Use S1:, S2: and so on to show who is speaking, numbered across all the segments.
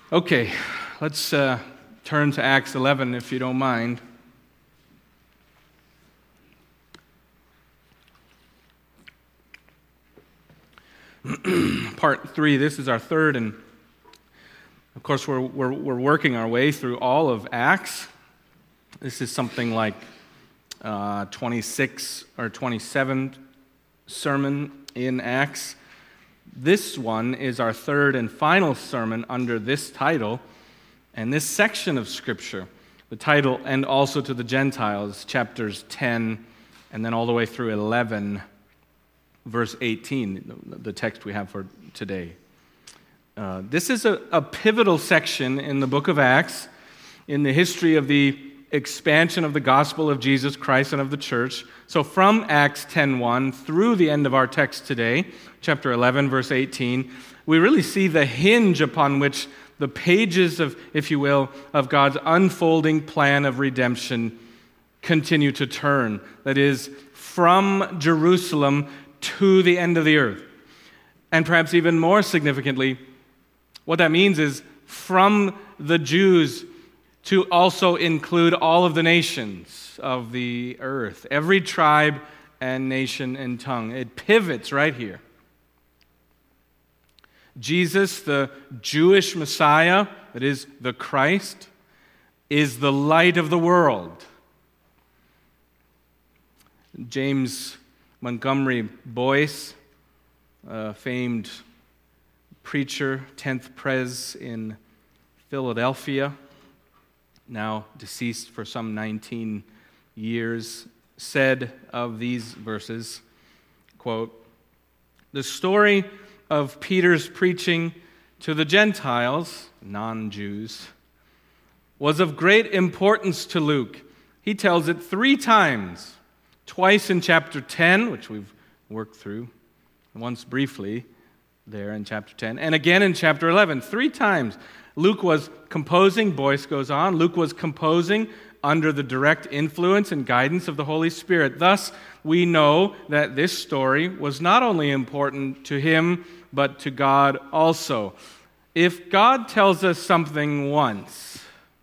S1: Okay, let's turn to Acts 11 if you don't mind. Part 3, this is our third, and of course we're working our way through all of Acts. This is something like 26 or 27th sermon in Acts. This one is our third and final sermon under this title and this section of Scripture. The title, and also to the Gentiles, chapters 10 and then all the way through 11, verse 18, the text we have for today. This is a pivotal section in the book of Acts in the history of the expansion of the gospel of Jesus Christ and of the church. So from Acts 10:1 through the end of our text today, chapter 11, verse 18, we really see the hinge upon which the pages of, if you will, of God's unfolding plan of redemption continue to turn. That is, from Jerusalem to the end of the earth. And perhaps even more significantly, what that means is from the Jews to also include all of the nations of the earth, every tribe and nation and tongue. It pivots right here. Jesus, the Jewish Messiah, that is the Christ, is the light of the world. James Montgomery Boyce, a famed preacher, 10th Pres in Philadelphia, now deceased for some 19 years, said of these verses, quote, "The story of Peter's preaching to the Gentiles, non-Jews, was of great importance to Luke. He tells it 3 times, twice in chapter 10, which we've worked through, once briefly there in chapter 10, and again in chapter 11, 3 times. Luke was composing," Boyce goes on, Luke was composing under the direct influence and guidance of the Holy Spirit. Thus, we know that this story was not only important to him, but to God also. If God tells us something once,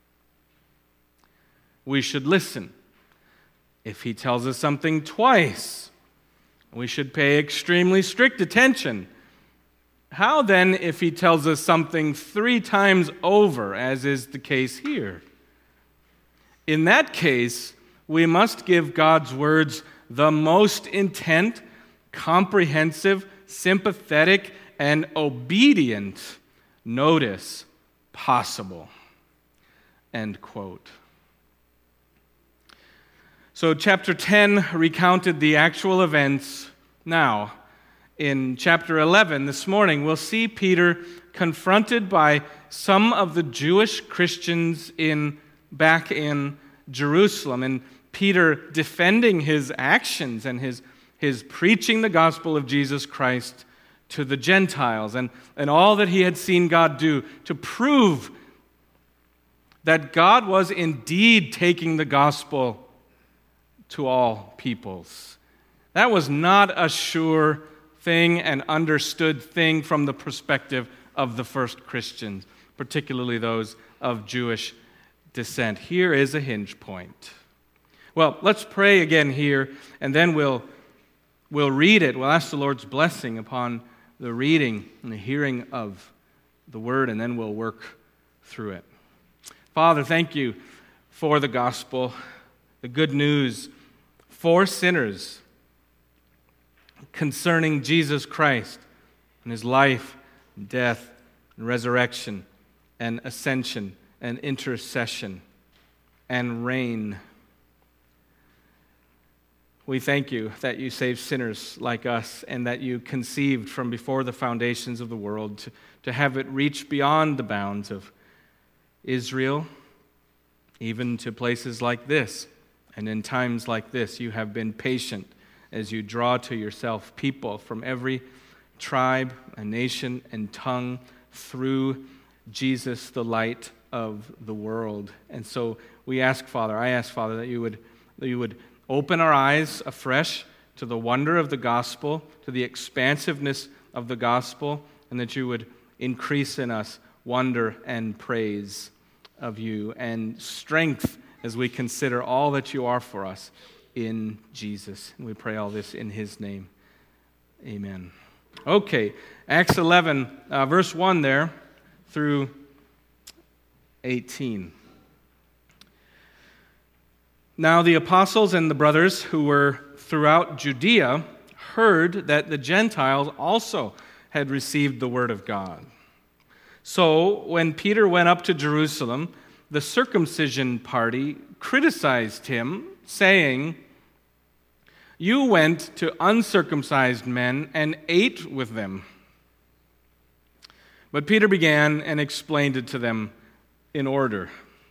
S1: we should listen. If he tells us something twice, we should pay extremely strict attention. How then if he tells us something 3 times over, as is the case here? In that case, we must give God's words the most intent, comprehensive, sympathetic, and obedient notice possible. End quote. So chapter 10 recounted the actual events. Now, in chapter 11 this morning, we'll see Peter confronted by some of the Jewish Christians back in Jerusalem, and Peter defending his actions and his preaching the gospel of Jesus Christ to the Gentiles and all that he had seen God do to prove that God was indeed taking the gospel to all peoples. That was not a sure thing and understood thing from the perspective of the first Christians, particularly those of Jewish descent. Here is a hinge point. Well, let's pray again here, and then we'll read it. We'll ask the Lord's blessing upon the reading and the hearing of the word, and then we'll work through it. Father, thank you for the gospel, the good news for sinners concerning Jesus Christ and his life, and death, and resurrection, and ascension, and intercession, and reign. We thank you that you saved sinners like us and that you conceived from before the foundations of the world to have it reach beyond the bounds of Israel, even to places like this. And in times like this, you have been patient as you draw to yourself people from every tribe and nation and tongue through Jesus, the light of the world. And so I ask, Father, that you would open our eyes afresh to the wonder of the gospel, to the expansiveness of the gospel, and that you would increase in us wonder and praise of you, and strength as we consider all that you are for us in Jesus. And we pray all this in his name. Amen. Okay, Acts 11, verse 1 there through 18. Now the apostles and the brothers who were throughout Judea heard that the Gentiles also had received the word of God. So when Peter went up to Jerusalem, the circumcision party criticized him, saying, "You went to uncircumcised men and ate with them." But Peter began and explained it to them in order.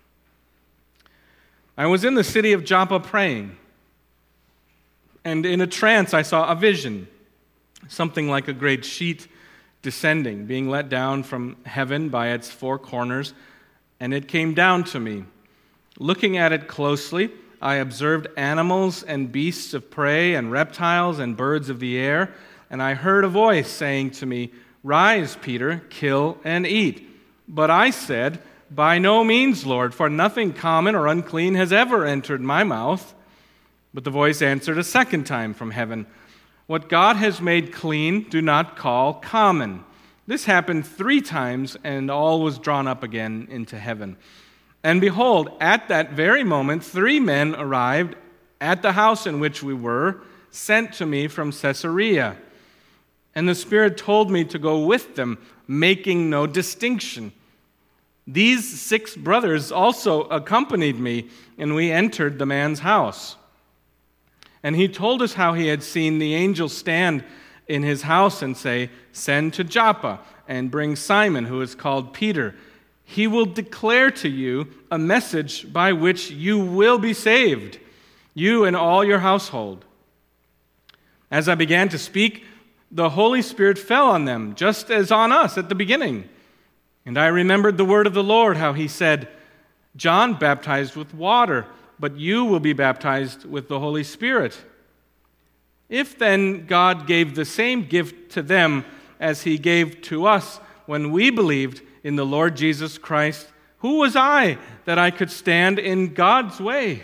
S1: "I was in the city of Joppa praying, and in a trance I saw a vision, something like a great sheet descending, being let down from heaven by its four corners, and it came down to me. Looking at it closely, I observed animals and beasts of prey and reptiles and birds of the air, and I heard a voice saying to me, 'Rise, Peter, kill and eat.' But I said, 'By no means, Lord, for nothing common or unclean has ever entered my mouth.' But the voice answered a second time from heaven, 'What God has made clean, do not call common.' This happened 3 times, and all was drawn up again into heaven. And behold, at that very moment, 3 men arrived at the house in which we were, sent to me from Caesarea. And the Spirit told me to go with them, making no distinction. These 6 brothers also accompanied me, and we entered the man's house. And he told us how he had seen the angel stand in his house and say, 'Send to Joppa and bring Simon, who is called Peter. He will declare to you a message by which you will be saved, you and all your household.' As I began to speak, the Holy Spirit fell on them, just as on us at the beginning. And I remembered the word of the Lord, how he said, 'John baptized with water, but you will be baptized with the Holy Spirit.' If then God gave the same gift to them as he gave to us when we believed in the Lord Jesus Christ, who was I that I could stand in God's way?"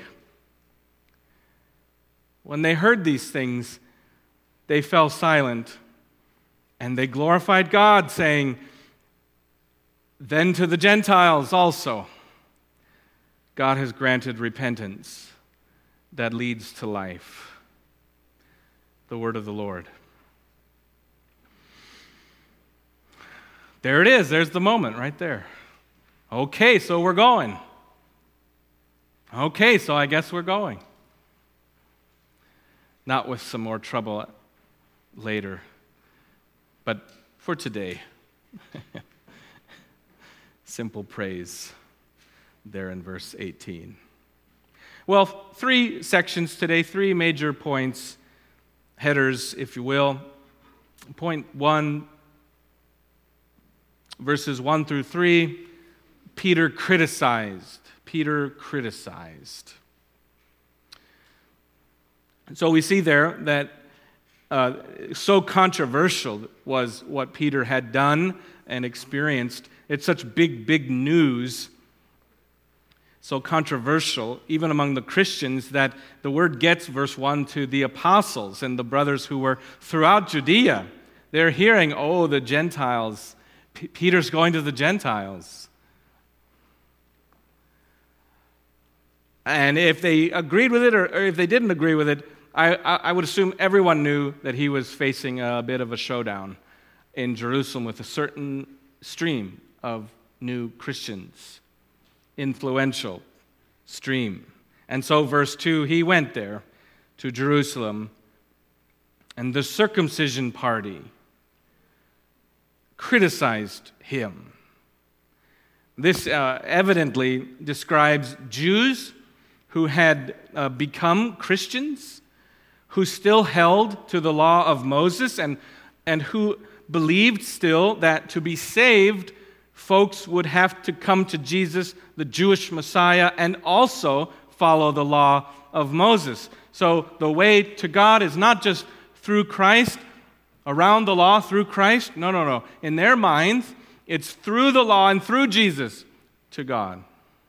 S1: When they heard these things, they fell silent, and they glorified God, saying, "Then to the Gentiles also God has granted repentance that leads to life." The word of the Lord. There it is. There's the moment right there. Okay, so we're going. Okay, so I guess we're going. Not with some more trouble later, but for today. Simple praise there in verse 18. Well, 3 sections today, 3 major points, headers, if you will. Point 1, verses 1 through 3, Peter criticized. Peter criticized. So we see there that so controversial was what Peter had done and experienced. It's such big news, so controversial, even among the Christians, that the word gets, verse 1, to the apostles and the brothers who were throughout Judea. They're hearing, oh, the Gentiles. Peter's going to the Gentiles. And if they agreed with it or if they didn't agree with it, I would assume everyone knew that he was facing a bit of a showdown in Jerusalem with a certain stream of new Christians, influential stream. And so, verse 2, he went there to Jerusalem, and the circumcision party criticized him. This evidently describes Jews who had become Christians, who still held to the law of Moses, and who believed still that to be saved, folks would have to come to Jesus, the Jewish Messiah, and also follow the law of Moses. So the way to God is not just through Christ, around the law through Christ. No. In their minds, It's through the law and through Jesus to God.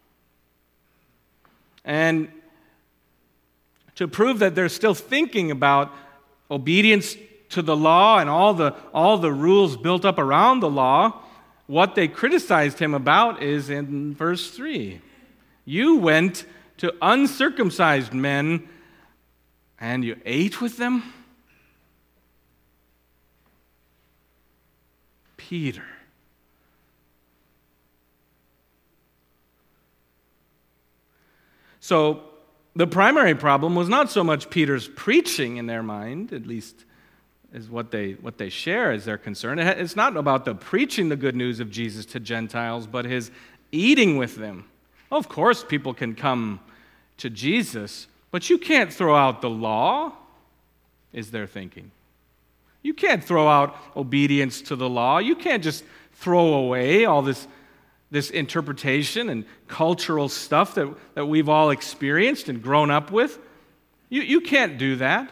S1: And to prove that they're still thinking about obedience to the law and all the rules built up around the law, what they criticized him about is in verse 3. You went to uncircumcised men and you ate with them? Peter. So the primary problem was not so much Peter's preaching in their mind, at least is what they share as their concern. It's not about the preaching the good news of Jesus to Gentiles, but his eating with them. Well, of course, people can come to Jesus, but you can't throw out the law, is their thinking. You can't throw out obedience to the law. You can't just throw away all this interpretation and cultural stuff that we've all experienced and grown up with. You can't do that.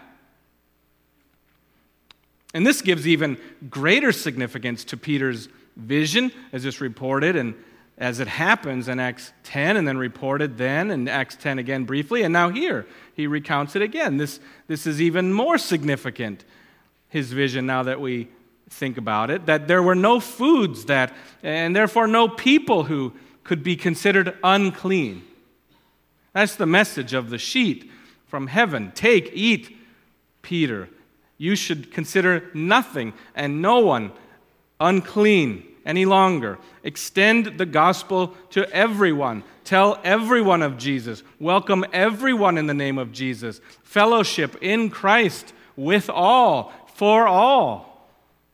S1: And this gives even greater significance to Peter's vision as it's reported and as it happens in Acts 10 and then reported then in Acts 10 again briefly. And now here, he recounts it again. This is even more significant, his vision, now that we think about it, that there were no foods and therefore no people who could be considered unclean. That's the message of the sheet from heaven. Take, eat, Peter. You should consider nothing and no one unclean any longer. Extend the gospel to everyone. Tell everyone of Jesus. Welcome everyone in the name of Jesus. Fellowship in Christ with all, for all.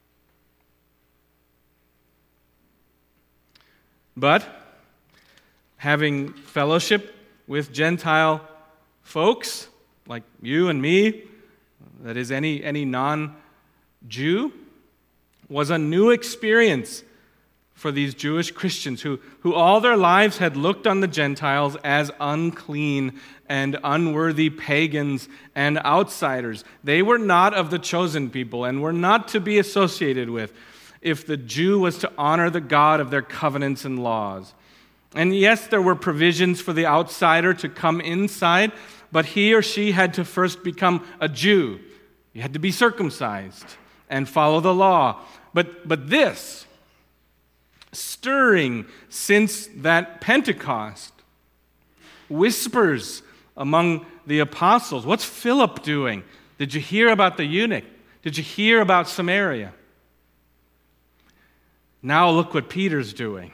S1: But having fellowship with Gentile folks like you and me, that is any non-Jew, was a new experience for these Jewish Christians who all their lives had looked on the Gentiles as unclean and unworthy pagans and outsiders. They were not of the chosen people and were not to be associated with if the Jew was to honor the God of their covenants and laws. And yes, there were provisions for the outsider to come inside, but he or she had to first become a Jew. You had to be circumcised and follow the law. But this, stirring since that Pentecost, whispers among the apostles. What's Philip doing? Did you hear about the eunuch? Did you hear about Samaria? Now look what Peter's doing.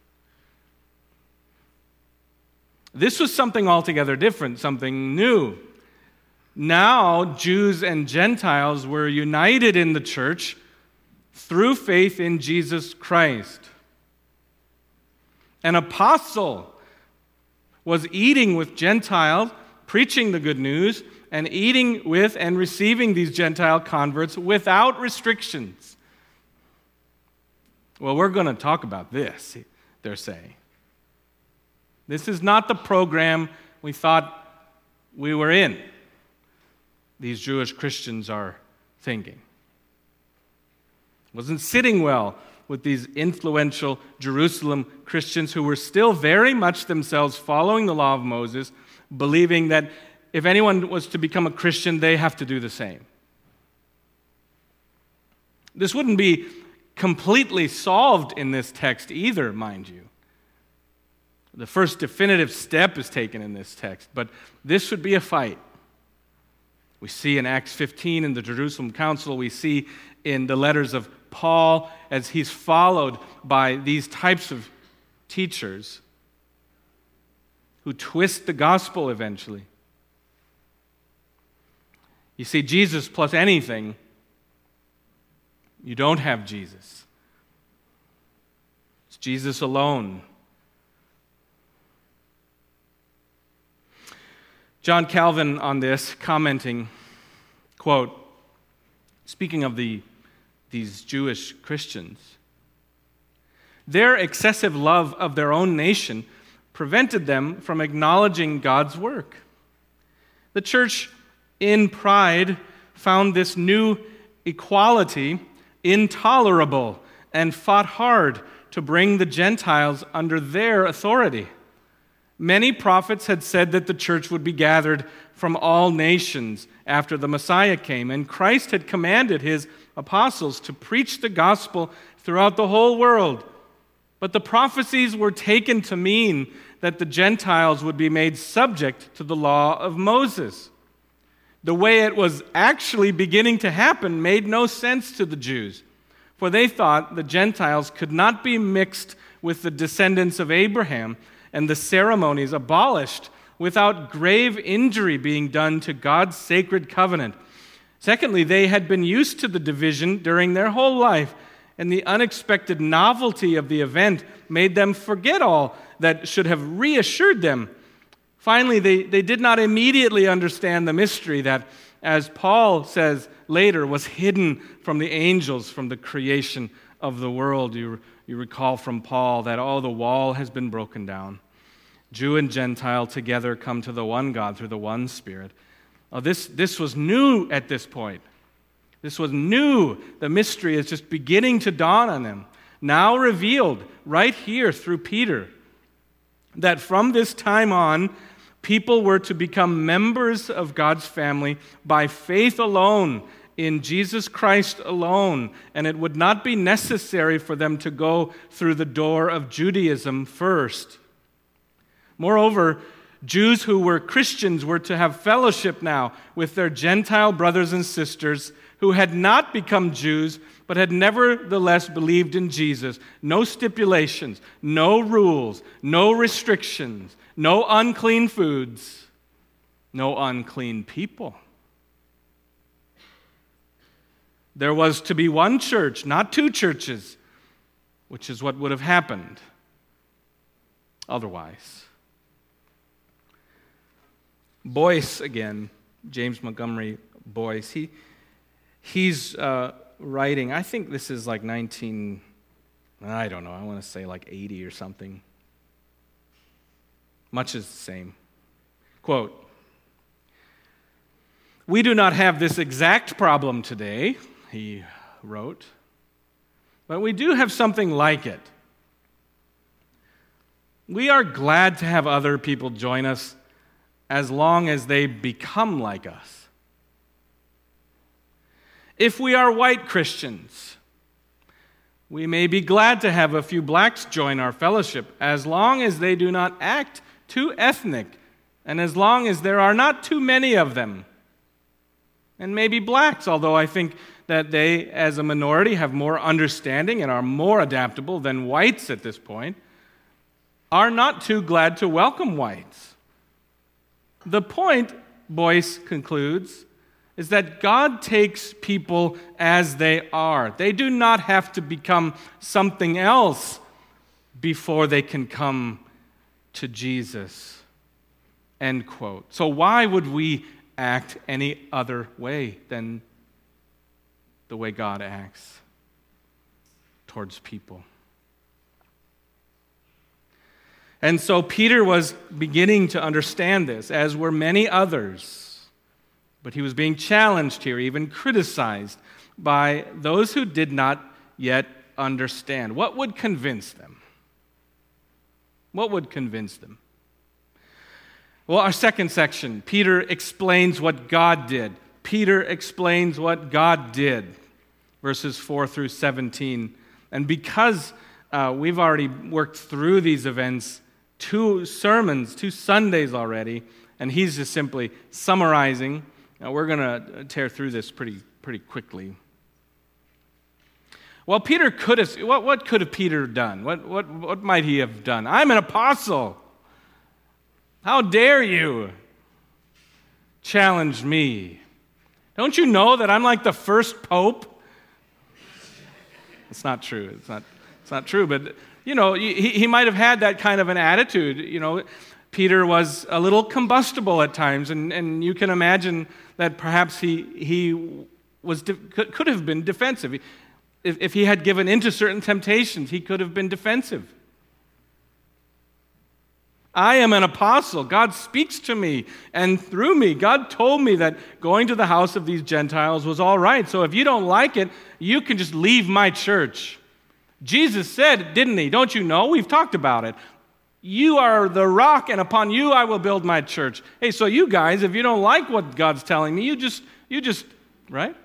S1: This was something altogether different, something new. Now, Jews and Gentiles were united in the church through faith in Jesus Christ. An apostle was eating with Gentiles, preaching the good news, and eating with and receiving these Gentile converts without restrictions. Well, we're going to talk about this, they're saying. This is not the program we thought we were in, these Jewish Christians are thinking. It wasn't sitting well with these influential Jerusalem Christians who were still very much themselves following the law of Moses, believing that if anyone was to become a Christian, they have to do the same. This wouldn't be completely solved in this text either, mind you. The first definitive step is taken in this text, but this would be a fight. We see in Acts 15 in the Jerusalem Council, we see in the letters of Paul as he's followed by these types of teachers who twist the gospel eventually. You see, Jesus plus anything, you don't have Jesus. It's Jesus alone. John Calvin on this, commenting, quote, speaking of these Jewish Christians, their excessive love of their own nation prevented them from acknowledging God's work. The church, in pride, found this new equality intolerable and fought hard to bring the Gentiles under their authority. Many prophets had said that the church would be gathered from all nations after the Messiah came, and Christ had commanded his apostles to preach the gospel throughout the whole world. But the prophecies were taken to mean that the Gentiles would be made subject to the law of Moses. The way it was actually beginning to happen made no sense to the Jews, for they thought the Gentiles could not be mixed with the descendants of Abraham and the ceremonies abolished without grave injury being done to God's sacred covenant. Secondly, they had been used to the division during their whole life, and the unexpected novelty of the event made them forget all that should have reassured them. Finally, they did not immediately understand the mystery that, as Paul says later, was hidden from the angels from the creation of the world. You recall from Paul that, the wall has been broken down. Jew and Gentile together come to the one God through the one Spirit. This was new at this point. This was new. The mystery is just beginning to dawn on them. Now revealed right here through Peter, that from this time on, people were to become members of God's family by faith alone, in Jesus Christ alone, and it would not be necessary for them to go through the door of Judaism first. Moreover, Jews who were Christians were to have fellowship now with their Gentile brothers and sisters who had not become Jews, but had nevertheless believed in Jesus. No stipulations, no rules, no restrictions, no unclean foods, no unclean people. There was to be one church, not two churches, which is what would have happened otherwise. Boyce, again, James Montgomery Boyce, he's writing, I think this is like I want to say like 80 or something. Much is the same. Quote, "We do not have this exact problem today," he wrote, "but we do have something like it. We are glad to have other people join us as long as they become like us. If we are white Christians, we may be glad to have a few blacks join our fellowship as long as they do not act too ethnic and as long as there are not too many of them. And maybe blacks, although I think that they, as a minority, have more understanding and are more adaptable than whites at this point, are not too glad to welcome whites. The point," Boyce concludes, "is that God takes people as they are. They do not have to become something else before they can come to Jesus." End quote. So why would we act any other way than the way God acts towards people? And so Peter was beginning to understand this, as were many others. But he was being challenged here, even criticized by those who did not yet understand. What would convince them? What would convince them? Well, our second section, Peter explains what God did. Peter explains what God did, verses 4 through 17. And because we've already worked through these events, 2 Sundays already, and he's just simply summarizing. Now we're going to tear through this pretty quickly. Well, Peter could have. What could have Peter done? What might he have done? I'm an apostle. How dare you challenge me? Don't you know that I'm like the first pope? It's not true. It's not true. But he might have had that kind of an attitude. Peter was a little combustible at times, and you can imagine that perhaps he could have been defensive. If he had given into certain temptations, he could have been defensive. I am an apostle. God speaks to me, and through me, God told me that going to the house of these Gentiles was all right. So if you don't like it, you can just leave my church. Jesus said, didn't he? Don't you know? We've talked about it. You are the rock, and upon you I will build my church. Hey, so you guys, if you don't like what God's telling me, you just, right?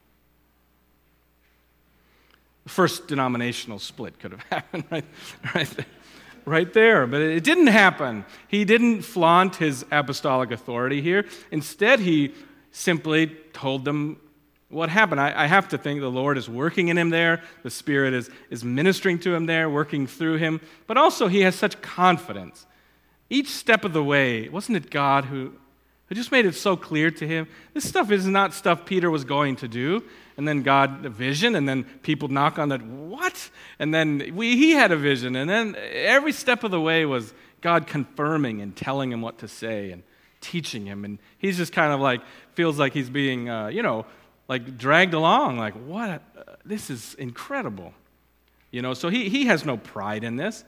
S1: The first denominational split could have happened right there. But it didn't happen. He didn't flaunt his apostolic authority here. Instead, he simply told them what happened. I have to think the Lord is working in him there. The Spirit is ministering to him there, working through him. But also, he has such confidence. Each step of the way, wasn't it God who just made it so clear to him? This stuff is not stuff Peter was going to do. And then God, a vision, and then people knock on that, what? And then he had a vision. And then every step of the way was God confirming and telling him what to say and teaching him. And he's just kind of like, feels like he's being, like dragged along. Like, what? This is incredible. So he has no pride in this.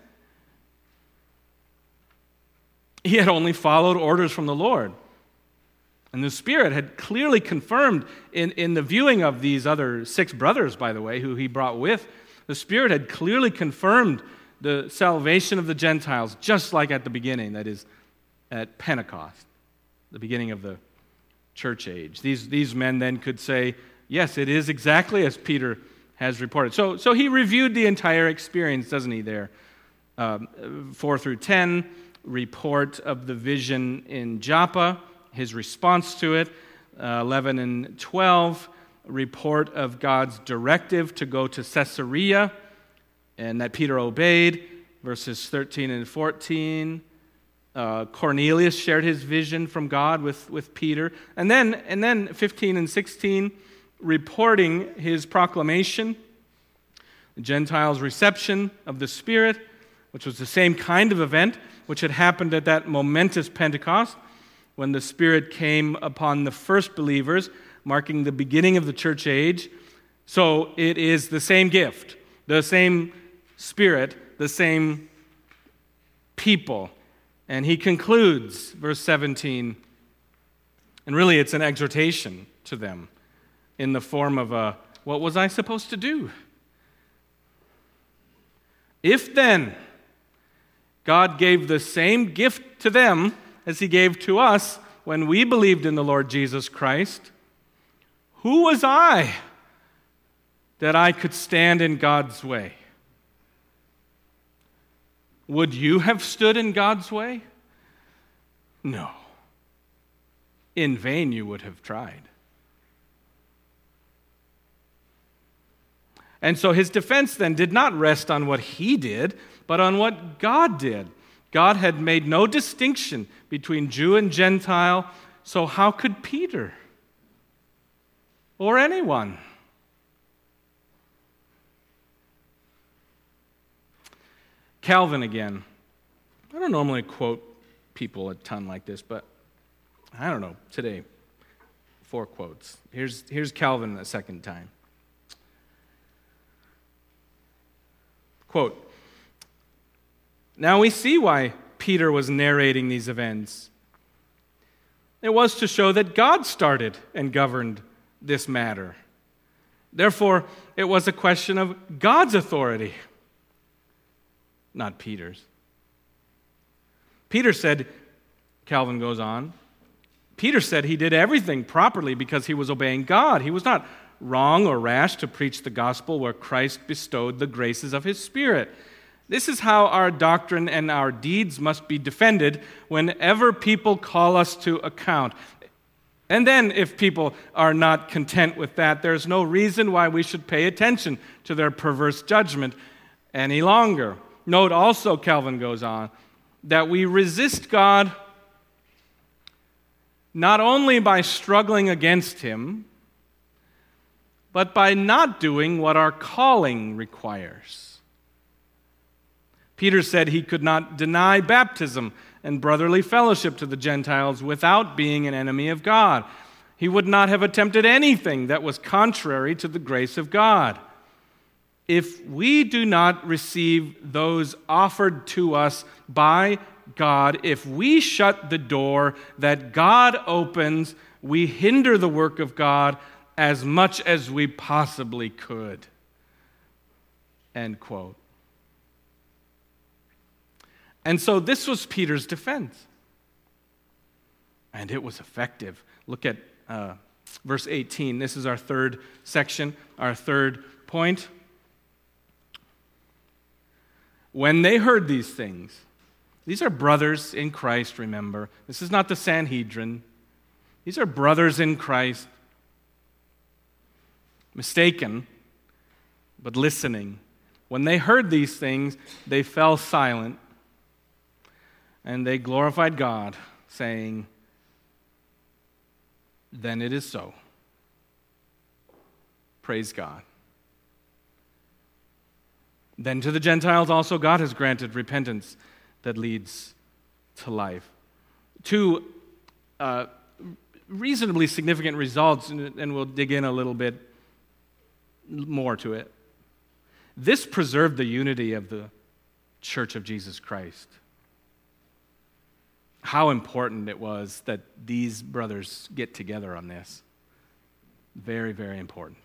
S1: He had only followed orders from the Lord. And the Spirit had clearly confirmed in the viewing of these other 6 brothers, by the way, who he brought with, the Spirit had clearly confirmed the salvation of the Gentiles, just like at the beginning, that is, at Pentecost, the beginning of the church age. These men then could say, yes, it is exactly as Peter has reported. So he reviewed the entire experience, doesn't he, there? 4 through 10, report of the vision in Joppa, his response to it. 11 and 12, report of God's directive to go to Caesarea, and that Peter obeyed. Verses 13 and 14, Cornelius shared his vision from God with Peter. And then 15 and 16, reporting his proclamation, the Gentiles' reception of the Spirit, which was the same kind of event which had happened at that momentous Pentecost, when the Spirit came upon the first believers, marking the beginning of the church age. So it is the same gift, the same Spirit, the same people. And he concludes, verse 17, and really it's an exhortation to them in the form of what was I supposed to do? If then God gave the same gift to them as he gave to us when we believed in the Lord Jesus Christ, who was I that I could stand in God's way? Would you have stood in God's way? No. In vain you would have tried. And so his defense then did not rest on what he did, but on what God did. God had made no distinction between Jew and Gentile, so how could Peter or anyone? Calvin again. I don't normally quote people a ton like this, but I don't know, today, 4 quotes. Here's Calvin the second time. Quote, now we see why Peter was narrating these events. It was to show that God started and governed this matter. Therefore, it was a question of God's authority, not Peter's. Peter said, Calvin goes on, Peter said he did everything properly because he was obeying God. He was not wrong or rash to preach the gospel where Christ bestowed the graces of his Spirit. This is how our doctrine and our deeds must be defended whenever people call us to account. And then, if people are not content with that, there's no reason why we should pay attention to their perverse judgment any longer. Note also, Calvin goes on, that we resist God not only by struggling against him, but by not doing what our calling requires. Peter said he could not deny baptism and brotherly fellowship to the Gentiles without being an enemy of God. He would not have attempted anything that was contrary to the grace of God. If we do not receive those offered to us by God, if we shut the door that God opens, we hinder the work of God as much as we possibly could. End quote. And so this was Peter's defense. And it was effective. Look at verse 18. This is our third section, our third point. When they heard these things, these are brothers in Christ, remember. This is not the Sanhedrin. These are brothers in Christ. Mistaken, but listening. When they heard these things, they fell silent, and they glorified God, saying, "Then it is so." Praise God. Then to the Gentiles also God has granted repentance that leads to life. Two reasonably significant results, and we'll dig in a little bit more to it. This preserved the unity of the Church of Jesus Christ. How important it was that these brothers get together on this. Very, very important.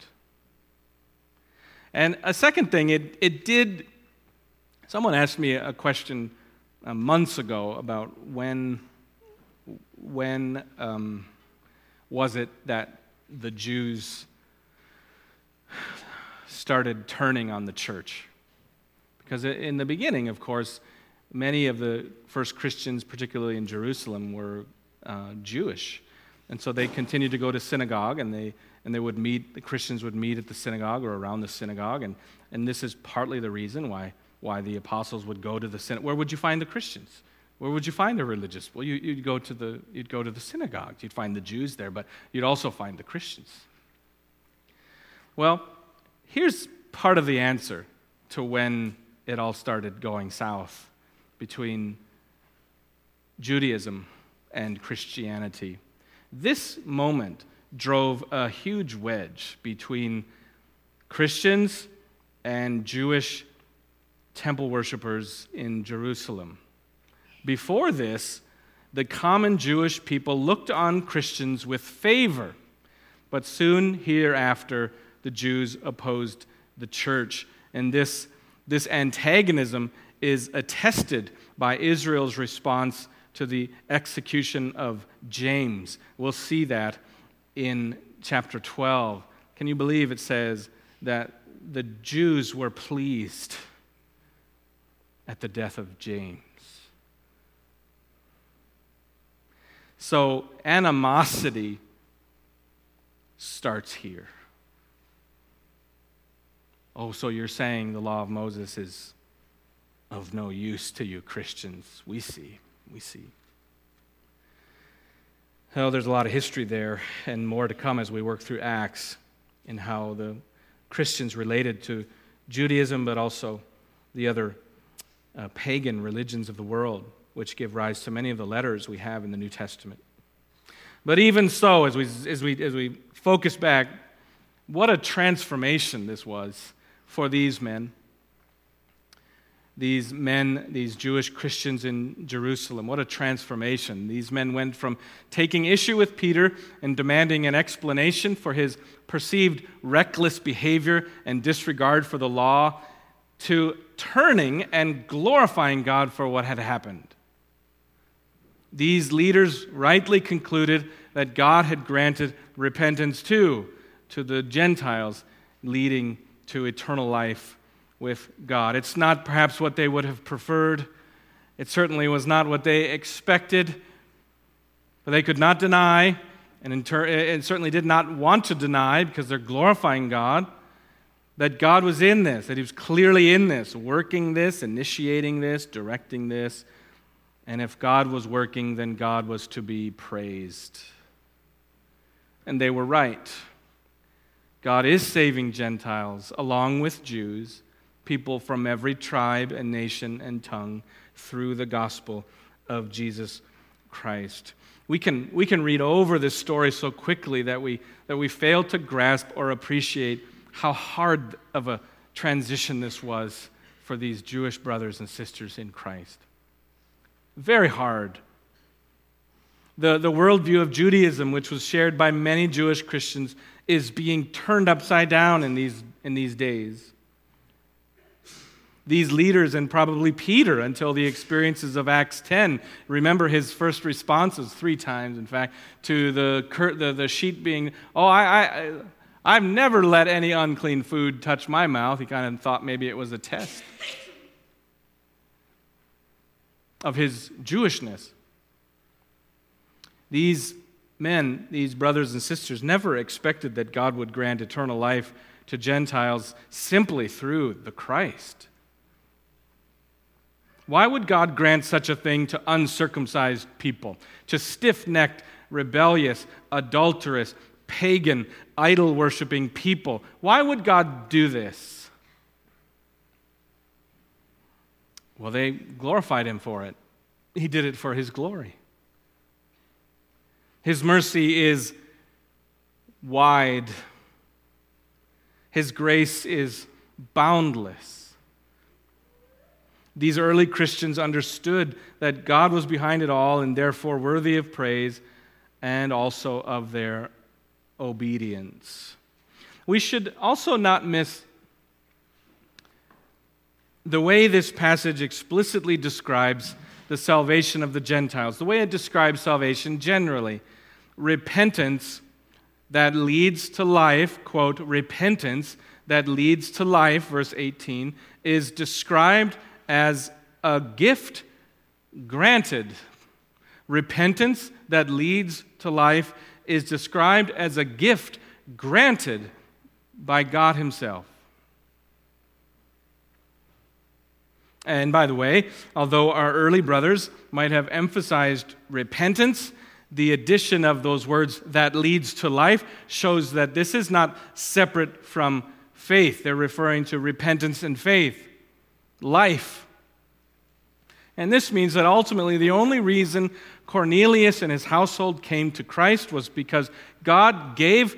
S1: And a second thing, it did, someone asked me a question months ago about when was it that the Jews started turning on the church? Because in the beginning, of course, many of the first Christians, particularly in Jerusalem, were Jewish. And so they continued to go to synagogue, and they would meet, the Christians would meet at the synagogue or around the synagogue, and this is partly the reason why the apostles would go to the synagogue. Where would you find the Christians? Where would you find the religious? Well, you'd go to the synagogues. You'd find the Jews there, but you'd also find the Christians. Well, here's part of the answer to when it all started going south between Judaism and Christianity. This moment drove a huge wedge between Christians and Jewish temple worshipers in Jerusalem. Before this, the common Jewish people looked on Christians with favor, but soon hereafter, the Jews opposed the church. And this antagonism is attested by Israel's response to the execution of James. We'll see that in chapter 12. Can you believe it says that the Jews were pleased at the death of James? So animosity starts here. Oh, so you're saying the law of Moses is of no use to you Christians. We see. Oh, there's a lot of history there and more to come as we work through Acts and how the Christians related to Judaism, but also the other pagan religions of the world, which give rise to many of the letters we have in the New Testament. But even so, as we focus back, what a transformation this was for these men. These Jewish Christians in Jerusalem. What a transformation. These men went from taking issue with Peter and demanding an explanation for his perceived reckless behavior and disregard for the law to turning and glorifying God for what had happened. These leaders rightly concluded that God had granted repentance too to the Gentiles, leading to eternal life with God. It's not perhaps what they would have preferred. It certainly was not what they expected. But they could not deny, and certainly did not want to deny, because they're glorifying God, that God was in this, that He was clearly in this, working this, initiating this, directing this. And if God was working, then God was to be praised. And they were right. God is saving Gentiles along with Jews, people from every tribe and nation and tongue, through the gospel of Jesus Christ. We can read over this story so quickly that we fail to grasp or appreciate how hard of a transition this was for these Jewish brothers and sisters in Christ. Very hard. The worldview of Judaism, which was shared by many Jewish Christians, is being turned upside down in these days. these leaders and probably Peter until the experiences of Acts 10. Remember his first responses 3 times, in fact, to the sheet being, I've never let any unclean food touch my mouth. He kind of thought maybe it was a test of his Jewishness. These men, these brothers and sisters, never expected that God would grant eternal life to Gentiles simply through the Christ. Why would God grant such a thing to uncircumcised people, to stiff-necked, rebellious, adulterous, pagan, idol-worshiping people? Why would God do this? Well, they glorified him for it. He did it for his glory. His mercy is wide. His grace is boundless. These early Christians understood that God was behind it all and therefore worthy of praise and also of their obedience. We should also not miss the way this passage explicitly describes the salvation of the Gentiles, the way it describes salvation generally. Repentance that leads to life, quote, repentance that leads to life, verse 18, is described as a gift granted. Repentance that leads to life is described as a gift granted by God himself. And by the way, although our early brothers might have emphasized repentance, the addition of those words that leads to life shows that this is not separate from faith. They're referring to repentance and faith, life. And this means that ultimately the only reason Cornelius and his household came to Christ was because God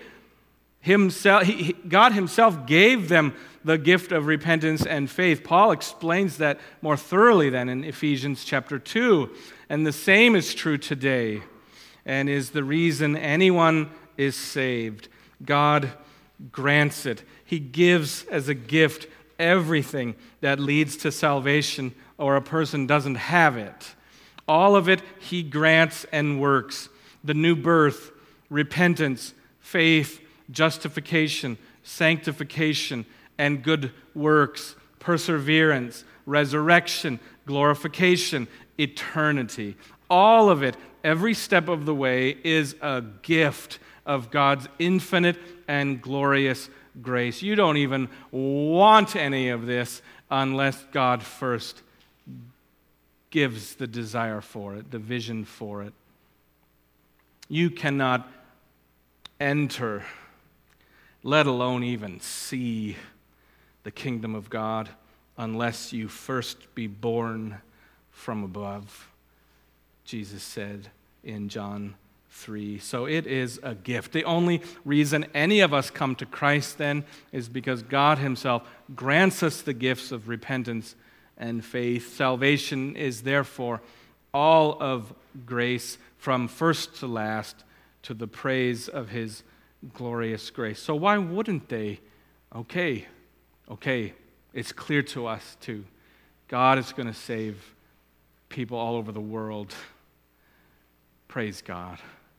S1: himself gave them the gift of repentance and faith. Paul explains that more thoroughly than in Ephesians chapter 2. And the same is true today and is the reason anyone is saved. God grants it. He gives as a gift everything that leads to salvation, or a person doesn't have it. All of it he grants and works. The new birth, repentance, faith, justification, sanctification, and good works, perseverance, resurrection, glorification, eternity. All of it, every step of the way, is a gift of God's infinite and glorious grace. You don't even want any of this unless God first gives the desire for it, the vision for it. You cannot enter, let alone even see the kingdom of God unless you first be born from above, Jesus said in John 3. So it is a gift. The only reason any of us come to Christ then is because God himself grants us the gifts of repentance and faith. Salvation is therefore all of grace from first to last to the praise of his glorious grace. So why wouldn't they? Okay, it's clear to us too. God is going to save people all over the world. Praise God.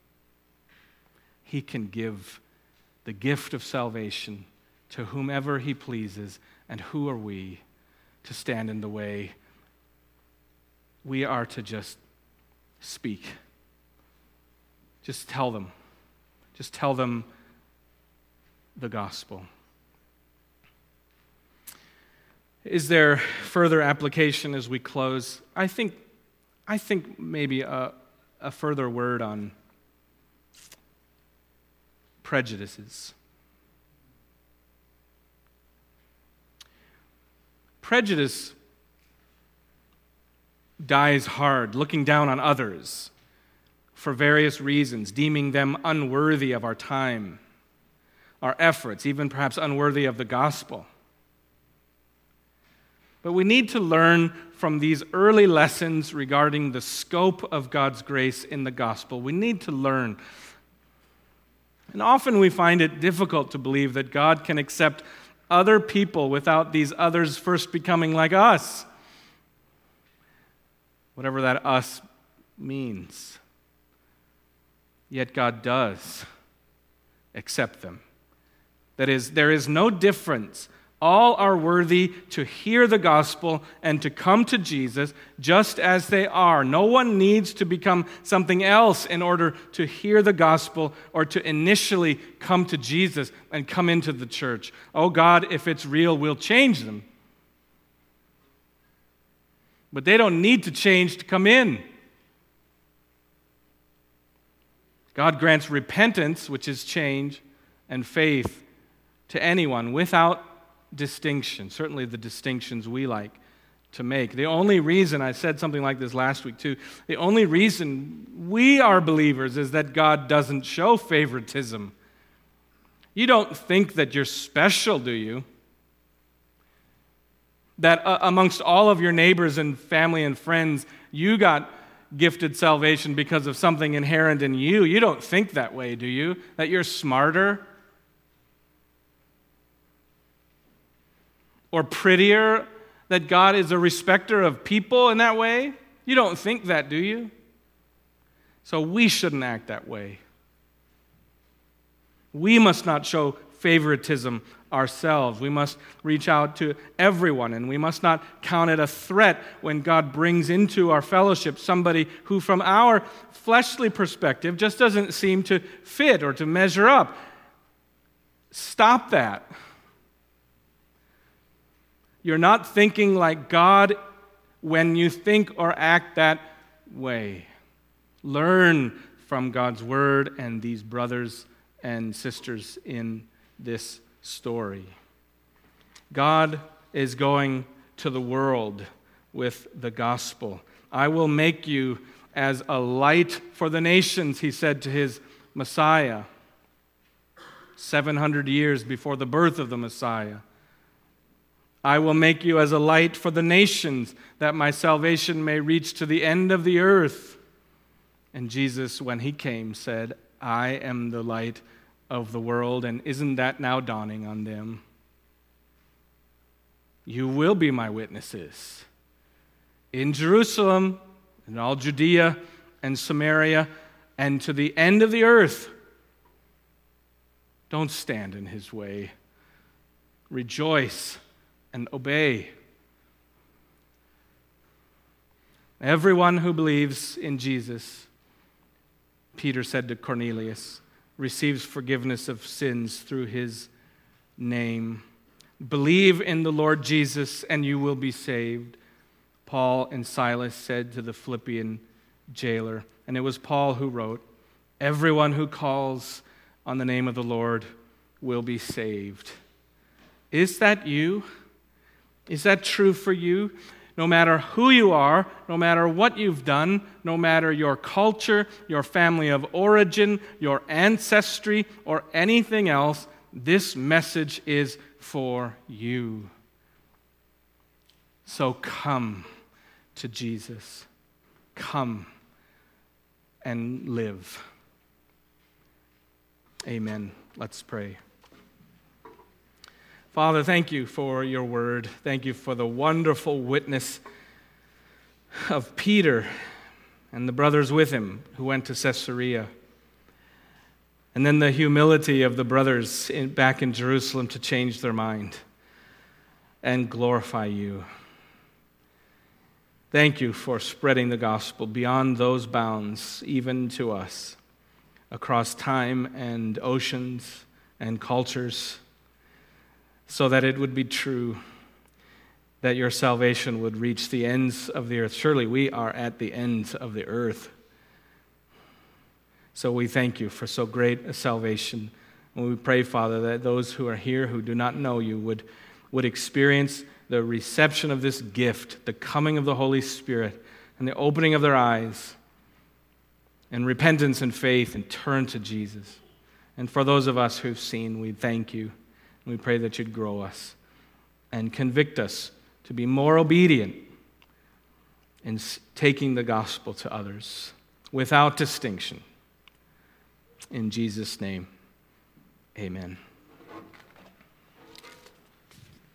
S1: He can give the gift of salvation to whomever he pleases, and who are we to stand in the way? We are to just speak. Just tell them. Just tell them the gospel. Is there further application as we close? I think maybe a further word on prejudices. Prejudice dies hard, looking down on others for various reasons, deeming them unworthy of our time, our efforts, even perhaps unworthy of the gospel. But we need to learn from these early lessons regarding the scope of God's grace in the gospel. We need to learn. And often we find it difficult to believe that God can accept other people without these others first becoming like us. Whatever that us means. Yet God does accept them. That is, there is no difference. All are worthy to hear the gospel and to come to Jesus just as they are. No one needs to become something else in order to hear the gospel or to initially come to Jesus and come into the church. Oh God, if it's real, we'll change them. But they don't need to change to come in. God grants repentance, which is change, and faith to anyone without distinction, certainly the distinctions we like to make. The only reason, I said something like this last week too, the only reason we are believers is that God doesn't show favoritism. You don't think that you're special, do you? That amongst all of your neighbors and family and friends, you got gifted salvation because of something inherent in you. You don't think that way, do you? That you're smarter or prettier, that God is a respecter of people in that way? You don't think that, do you? So we shouldn't act that way. We must not show favoritism ourselves. We must reach out to everyone, and we must not count it a threat when God brings into our fellowship somebody who, from our fleshly perspective, just doesn't seem to fit or to measure up. Stop that. You're not thinking like God when you think or act that way. Learn from God's word and these brothers and sisters in this story. God is going to the world with the gospel. I will make you as a light for the nations, he said to his Messiah, 700 years before the birth of the Messiah. I will make you as a light for the nations, that my salvation may reach to the end of the earth. And Jesus, when he came, said, I am the light of the world. And isn't that now dawning on them? You will be my witnesses in Jerusalem, in all Judea and Samaria, and to the end of the earth. Don't stand in his way. Rejoice and obey. Everyone who believes in Jesus, Peter said to Cornelius, receives forgiveness of sins through his name. Believe in the Lord Jesus and you will be saved, Paul and Silas said to the Philippian jailer. And it was Paul who wrote, everyone who calls on the name of the Lord will be saved. Is that you? Is that true for you? No matter who you are, no matter what you've done, no matter your culture, your family of origin, your ancestry, or anything else, this message is for you. So come to Jesus. Come and live. Amen. Let's pray. Father, thank you for your word. Thank you for the wonderful witness of Peter and the brothers with him who went to Caesarea. And then the humility of the brothers back in Jerusalem to change their mind and glorify you. Thank you for spreading the gospel beyond those bounds, even to us, across time and oceans and cultures, so that it would be true that your salvation would reach the ends of the earth. Surely we are at the ends of the earth. So we thank you for so great a salvation. And we pray, Father, that those who are here who do not know you would experience the reception of this gift, the coming of the Holy Spirit, and the opening of their eyes, and repentance and faith, and turn to Jesus. And for those of us who've seen, we thank you. We pray that you'd grow us and convict us to be more obedient in taking the gospel to others without distinction. In Jesus' name, amen.